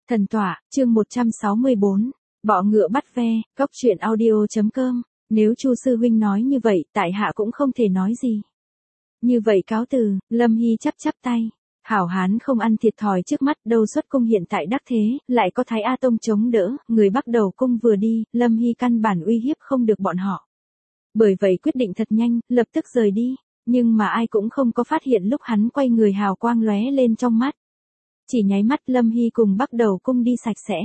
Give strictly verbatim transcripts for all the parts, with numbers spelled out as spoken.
Thần tọa, chương một trăm sáu mươi bốn. Bọ ngựa bắt ve, cóc truyện audio.com. Nếu Chu sư huynh nói như vậy, tại hạ cũng không thể nói gì. Như vậy cáo từ, Lâm Hy chắp chắp tay. Hảo hán không ăn thiệt thòi trước mắt, đâu xuất cung hiện tại đắc thế, lại có Thái A Tông chống đỡ, người bắt đầu cung vừa đi, Lâm Hy căn bản uy hiếp không được bọn họ. Bởi vậy quyết định thật nhanh, lập tức rời đi, nhưng mà ai cũng không có phát hiện lúc hắn quay người hào quang lóe lên trong mắt. Chỉ nháy mắt Lâm Hy cùng bắt đầu cung đi sạch sẽ.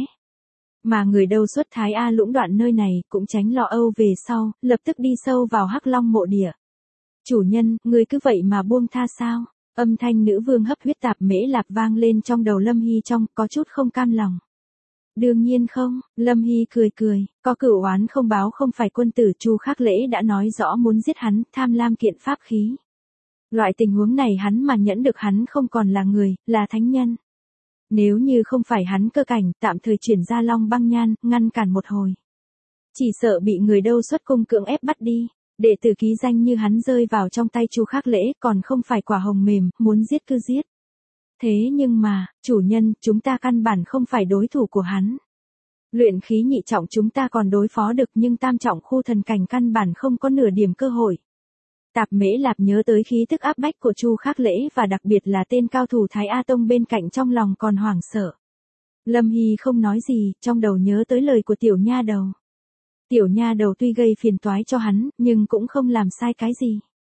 Mà người đâu xuất Thái A lũng đoạn nơi này cũng tránh lo âu về sau, lập tức đi sâu vào Hắc Long mộ địa. Chủ nhân, người cứ vậy mà buông tha sao? Âm thanh nữ vương hấp huyết tạp mễ lạp vang lên trong đầu Lâm Hy trong, có chút không cam lòng. Đương nhiên không, Lâm Hy cười cười, có cửu oán không báo không phải quân tử. Chu Khắc Lễ đã nói rõ muốn giết hắn, tham lam kiện pháp khí. Loại tình huống này hắn mà nhẫn được hắn không còn là người, là thánh nhân. Nếu như không phải hắn cơ cảnh, tạm thời chuyển ra Long Băng Nhan, ngăn cản một hồi. Chỉ sợ bị người đâu xuất cung cưỡng ép bắt đi. Đệ tử ký danh như hắn rơi vào trong tay Chu Khắc Lễ, còn không phải quả hồng mềm, muốn giết cứ giết. Thế nhưng mà, chủ nhân, chúng ta căn bản không phải đối thủ của hắn. Luyện khí nhị trọng chúng ta còn đối phó được, nhưng tam trọng khu thần cảnh căn bản không có nửa điểm cơ hội. Tạp Mễ Lạp nhớ tới khí tức áp bách của Chu Khắc Lễ và đặc biệt là tên cao thủ Thái A Tông bên cạnh, trong lòng còn hoảng sợ. Lâm Hy không nói gì, trong đầu nhớ tới lời của tiểu nha đầu. Tiểu nha đầu tuy gây phiền toái cho hắn, nhưng cũng không làm sai cái gì.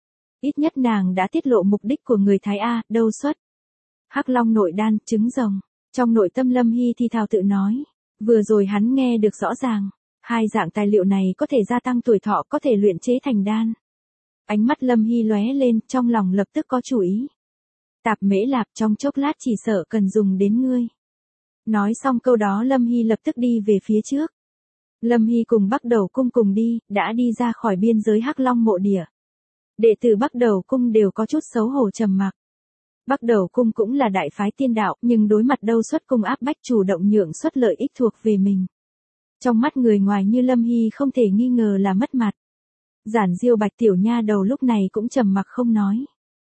Ít nhất nàng đã tiết lộ mục đích của người Thái A, đâu xuất. Hắc Long nội đan, trứng rồng. Trong nội tâm Lâm Hy thì thào tự nói. Vừa rồi hắn nghe được rõ ràng. Hai dạng tài liệu này có thể gia tăng tuổi thọ, có thể luyện chế thành đan. Ánh mắt Lâm Hy lóe lên, trong lòng lập tức có chủ ý. Tạp Mễ Lạp, trong chốc lát chỉ sợ cần dùng đến ngươi. Nói xong câu đó Lâm Hy lập tức đi về phía trước. Lâm Hy cùng Bắc Đầu Cung cùng đi, đã đi ra khỏi biên giới Hắc Long mộ địa. Đệ tử Bắc Đầu Cung đều có chút xấu hổ trầm mặc. Bắc Đầu Cung cũng là đại phái tiên đạo, nhưng đối mặt đâu xuất cung áp bách, chủ động nhượng xuất lợi ích thuộc về mình. Trong mắt người ngoài như Lâm Hy không thể nghi ngờ là mất mặt. Giản Diêu Bạch tiểu nha đầu lúc này cũng trầm mặc không nói.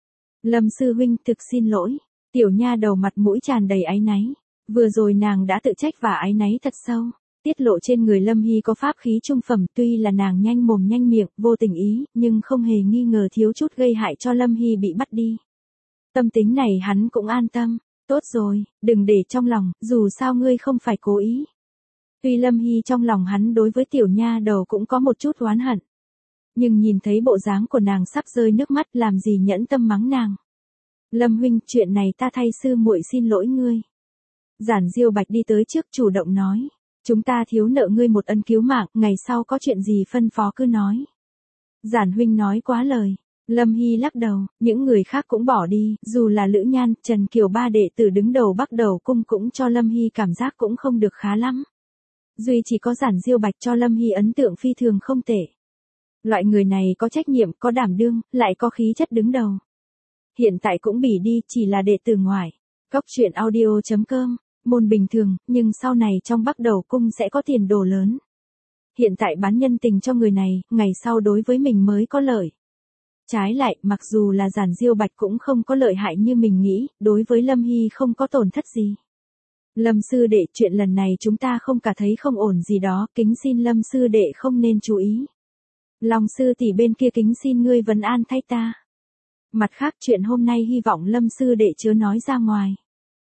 Lâm sư huynh, thực xin lỗi. Tiểu nha đầu mặt mũi tràn đầy áy náy. Vừa rồi nàng đã tự trách và áy náy thật sâu. Tiết lộ trên người Lâm Hy có pháp khí trung phẩm, tuy là nàng nhanh mồm nhanh miệng, vô tình ý, nhưng không hề nghi ngờ thiếu chút gây hại cho Lâm Hy bị bắt đi. Tâm tính này hắn cũng an tâm. Tốt rồi, đừng để trong lòng, dù sao ngươi không phải cố ý. Tuy Lâm Hy trong lòng hắn đối với tiểu nha đầu cũng có một chút oán hận. Nhưng nhìn thấy bộ dáng của nàng sắp rơi nước mắt, làm gì nhẫn tâm mắng nàng. Lâm huynh, chuyện này ta thay sư muội xin lỗi ngươi. Giản Diêu Bạch đi tới trước chủ động nói. Chúng ta thiếu nợ ngươi một ân cứu mạng, ngày sau có chuyện gì phân phó cứ nói. Giản huynh nói quá lời. Lâm Hy lắc đầu, những người khác cũng bỏ đi, dù là Lữ Nhan, Trần Kiều ba đệ tử đứng đầu Bắc Đầu Cung cũng cho Lâm Hy cảm giác cũng không được khá lắm. Duy chỉ có Giản Diêu Bạch cho Lâm Hy ấn tượng phi thường không tệ. Loại người này có trách nhiệm, có đảm đương, lại có khí chất đứng đầu. Hiện tại cũng bị đi, chỉ là đệ tử ngoài. Cóc truyện audio.com. Môn bình thường, nhưng sau này trong Bắc Đầu Cung sẽ có tiền đồ lớn. Hiện tại bán nhân tình cho người này, ngày sau đối với mình mới có lợi. Trái lại, mặc dù là Giản Diêu Bạch cũng không có lợi hại như mình nghĩ, đối với Lâm Hy không có tổn thất gì. Lâm sư đệ, chuyện lần này chúng ta không cả thấy không ổn gì đó, kính xin Lâm sư đệ không nên chú ý. Long sư tỷ bên kia kính xin ngươi vấn an thay ta. Mặt khác, chuyện hôm nay hy vọng Lâm sư đệ chớ nói ra ngoài.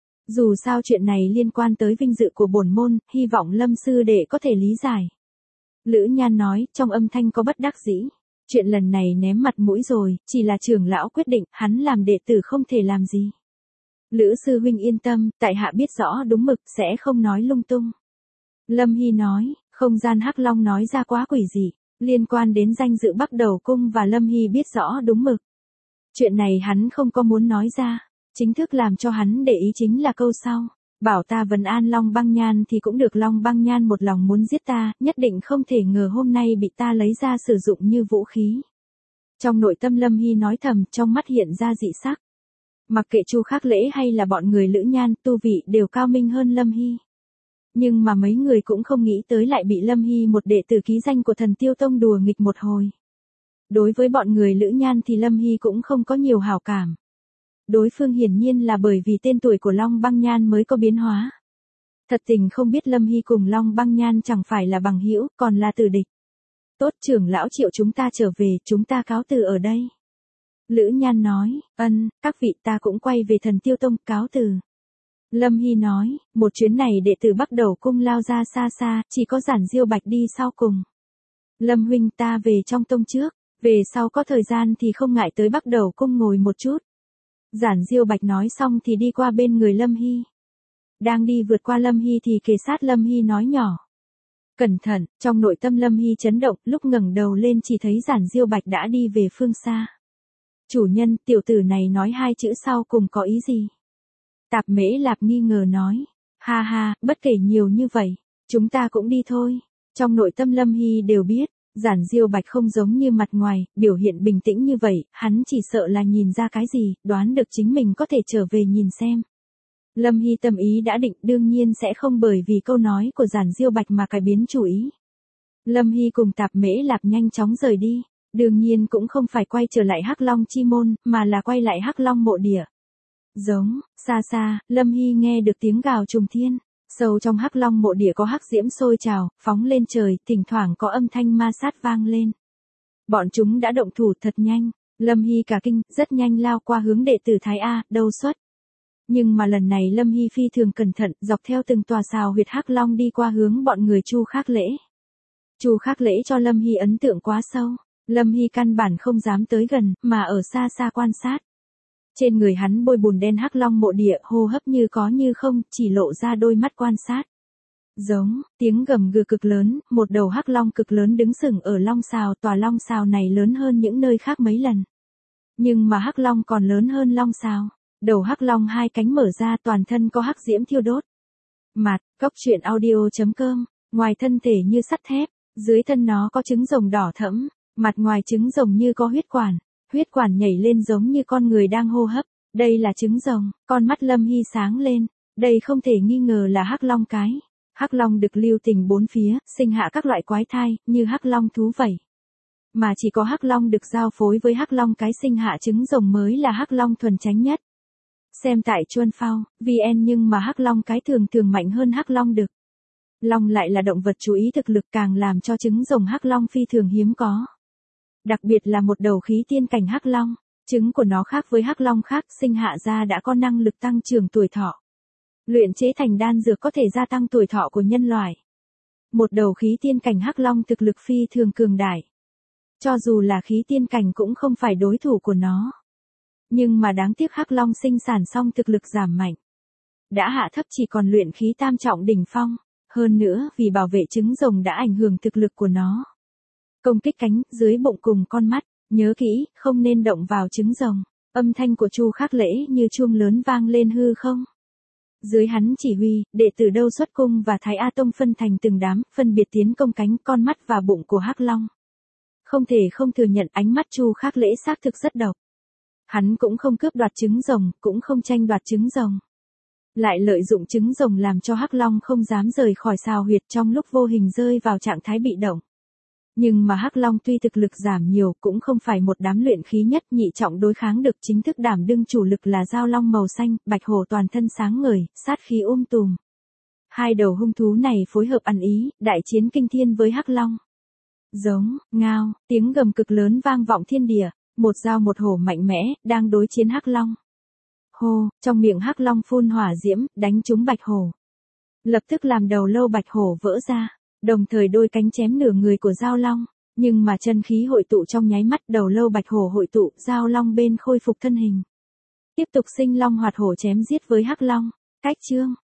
Dù sao chuyện này liên quan tới vinh dự của bổn môn, hy vọng Lâm sư đệ có thể lý giải. Lữ Nhan nói, trong âm thanh có bất đắc dĩ. Chuyện lần này ném mặt mũi rồi, chỉ là trưởng lão quyết định, hắn làm đệ tử không thể làm gì. Lữ sư huynh yên tâm, tại hạ biết rõ đúng mực, sẽ không nói lung tung. Lâm Hy nói, không gian Hắc Long nói ra quá quỷ dị, liên quan đến danh dự Bắc Đầu Cung và Lâm Hy biết rõ đúng mực. Chuyện này hắn không có muốn nói ra. Chính thức làm cho hắn để ý chính là câu sau. Bảo ta vấn an Long Băng Nhan thì cũng được, Long Băng Nhan một lòng muốn giết ta, nhất định không thể ngờ hôm nay bị ta lấy ra sử dụng như vũ khí. Trong nội tâm Lâm Hy nói thầm, trong mắt hiện ra dị sắc. Mặc kệ Chu Khắc Lễ hay là bọn người Lữ Nhan, tu vị đều cao minh hơn Lâm Hy. Nhưng mà mấy người cũng không nghĩ tới lại bị Lâm Hy, một đệ tử ký danh của Thần Tiêu Tông, đùa nghịch một hồi. Đối với bọn người Lữ Nhan thì Lâm Hy cũng không có nhiều hảo cảm. Đối phương hiển nhiên là bởi vì tên tuổi của Long Băng Nhan mới có biến hóa. Thật tình không biết Lâm Hy cùng Long Băng Nhan chẳng phải là bằng hữu, còn là tử địch. Tốt, trưởng lão Triệu, chúng ta trở về, chúng ta cáo từ ở đây. Lữ Nhan nói, ân, các vị, ta cũng quay về Thần Tiêu Tông, cáo từ. Lâm Hy nói, một chuyến này đệ tử Bắc Đầu Cung lao ra xa xa, chỉ có Giản Diêu Bạch đi sau cùng. Lâm huynh, ta về trong tông trước, về sau có thời gian thì không ngại tới Bắc Đầu Cung ngồi một chút. Giản Diêu Bạch nói xong thì đi qua bên người Lâm Hy. Đang đi vượt qua Lâm Hy thì kề sát Lâm Hy nói nhỏ. Cẩn thận, trong nội tâm Lâm Hy chấn động, lúc ngẩng đầu lên chỉ thấy Giản Diêu Bạch đã đi về phương xa. Chủ nhân, tiểu tử này nói hai chữ sau cùng có ý gì? Tạp Mễ Lạp nghi ngờ nói. Ha ha, bất kể nhiều như vậy, chúng ta cũng đi thôi. Trong nội tâm Lâm Hy đều biết, Giản Diêu Bạch không giống như mặt ngoài, biểu hiện bình tĩnh như vậy, hắn chỉ sợ là nhìn ra cái gì, đoán được chính mình có thể trở về nhìn xem. Lâm Hy tâm ý đã định, đương nhiên sẽ không bởi vì câu nói của Giản Diêu Bạch mà cải biến chủ ý. Lâm Hy cùng Tạp Mễ Lạp nhanh chóng rời đi, đương nhiên cũng không phải quay trở lại Hắc Long Chi Môn, mà là quay lại Hắc Long Mộ Địa. Giống, xa xa, Lâm Hy nghe được tiếng gào trùng thiên, sâu trong Hắc Long Mộ Địa có hắc diễm sôi trào, phóng lên trời, thỉnh thoảng có âm thanh ma sát vang lên. Bọn chúng đã động thủ thật nhanh, Lâm Hy cả kinh, rất nhanh lao qua hướng đệ tử Thái A, đâu xuất. Nhưng mà lần này Lâm Hy phi thường cẩn thận, dọc theo từng tòa sào huyệt Hắc Long đi qua hướng bọn người Chu Khác Lễ. Chu Khác Lễ cho Lâm Hy ấn tượng quá sâu, Lâm Hy căn bản không dám tới gần, mà ở xa xa quan sát. Trên người hắn bôi bùn đen Hắc Long Mộ Địa, hô hấp như có như không, chỉ lộ ra đôi mắt quan sát. Giống, tiếng gầm gừ cực lớn, một đầu Hắc Long cực lớn đứng sừng ở Long Sào, tòa Long Sào này lớn hơn những nơi khác mấy lần. Nhưng mà Hắc Long còn lớn hơn Long Sào. Đầu Hắc Long hai cánh mở ra, toàn thân có hắc diễm thiêu đốt. Mạt, cốc truyện audio chấm com, ngoài thân thể như sắt thép, dưới thân nó có trứng rồng đỏ thẫm, mặt ngoài trứng rồng như có huyết quản, huyết quản nhảy lên giống như con người đang hô hấp. Đây là trứng rồng, con mắt Lâm Hy sáng lên, đây không thể nghi ngờ là Hắc Long cái. Hắc Long được lưu tình bốn phía, sinh hạ các loại quái thai, như Hắc Long thú vậy. Mà chỉ có Hắc Long được giao phối với Hắc Long cái sinh hạ trứng rồng mới là Hắc Long thuần chánh nhất. Xem tại Chuân Phao, vê en nhưng mà Hắc Long cái thường thường mạnh hơn Hắc Long đực. Long lại là động vật chú ý thực lực, càng làm cho trứng rồng Hắc Long phi thường hiếm có. Đặc biệt là một đầu khí tiên cảnh Hắc Long, trứng của nó khác với Hắc Long khác, sinh hạ ra đã có năng lực tăng trưởng tuổi thọ. Luyện chế thành đan dược có thể gia tăng tuổi thọ của nhân loại. Một đầu khí tiên cảnh Hắc Long thực lực phi thường cường đại. Cho dù là khí tiên cảnh cũng không phải đối thủ của nó. Nhưng mà đáng tiếc Hắc Long sinh sản xong thực lực giảm mạnh. Đã hạ thấp chỉ còn luyện khí tam trọng đỉnh phong. Hơn nữa, vì bảo vệ trứng rồng đã ảnh hưởng thực lực của nó. Công kích cánh, dưới bụng cùng con mắt, nhớ kỹ, không nên động vào trứng rồng. Âm thanh của Chu Khác Lễ như chuông lớn vang lên hư không. Dưới hắn chỉ huy, đệ tử Đâu Xuất Cung và Thái A Tông phân thành từng đám, phân biệt tiến công cánh, con mắt và bụng của Hắc Long. Không thể không thừa nhận ánh mắt Chu Khác Lễ xác thực rất độc. Hắn cũng không cướp đoạt trứng rồng, cũng không tranh đoạt trứng rồng. Lại lợi dụng trứng rồng làm cho Hắc Long không dám rời khỏi sào huyệt, trong lúc vô hình rơi vào trạng thái bị động. Nhưng mà Hắc Long tuy thực lực giảm nhiều, cũng không phải một đám luyện khí nhất nhị trọng đối kháng được, chính thức đảm đương chủ lực là Dao Long màu xanh, bạch hổ toàn thân sáng ngời, sát khí um tùm. Hai đầu hung thú này phối hợp ăn ý, đại chiến kinh thiên với Hắc Long. Giống, ngao, tiếng gầm cực lớn vang vọng thiên địa, một dao một hổ mạnh mẽ, đang đối chiến Hắc Long. Hô, trong miệng Hắc Long phun hỏa diễm, đánh trúng bạch hổ. Lập tức làm đầu lâu bạch hổ vỡ ra, đồng thời đôi cánh chém nửa người của Dao Long, nhưng mà chân khí hội tụ trong nháy mắt, đầu lâu bạch hổ hội tụ, Dao Long bên khôi phục thân hình. Tiếp tục sinh long hoạt hổ chém giết với Hắc Long. Cách chương